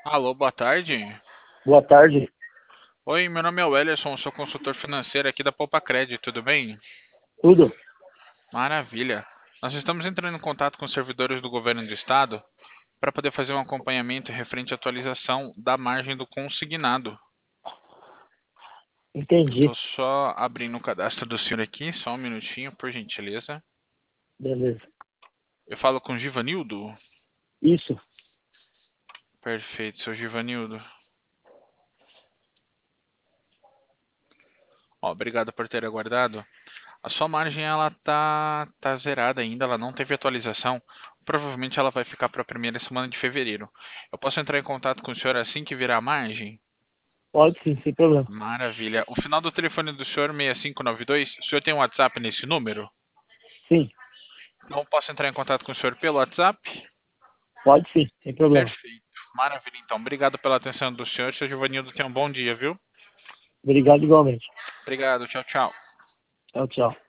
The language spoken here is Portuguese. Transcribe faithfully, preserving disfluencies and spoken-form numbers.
Alô, boa tarde. Boa tarde. Oi, meu nome é Wellerson, sou consultor financeiro aqui da Poupa Crédito, tudo bem? Tudo? Maravilha. Nós estamos entrando em contato com os servidores do governo do estado para poder fazer um acompanhamento referente à atualização da margem do consignado. Entendi. Estou só abrindo o cadastro do senhor aqui, só um minutinho, por gentileza. Beleza. Eu falo com o Givanildo? Isso. Perfeito, seu Givanildo. Ó, obrigado por ter aguardado. A sua margem ela tá, tá zerada ainda, ela não teve atualização. Provavelmente ela vai ficar para a primeira semana de fevereiro. Eu posso entrar em contato com o senhor assim que virar a margem? Pode sim, sem problema. Maravilha. O final do telefone do senhor seis cinco nove dois, o senhor tem um WhatsApp nesse número? Sim, Então posso entrar em contato com o senhor pelo WhatsApp? pode sim, sem problema. Perfeito. Maravilha, então. Obrigado pela atenção do senhor. Seu Giovanildo, tenha um bom dia, viu? Obrigado igualmente. Obrigado, tchau, tchau. Tchau, tchau.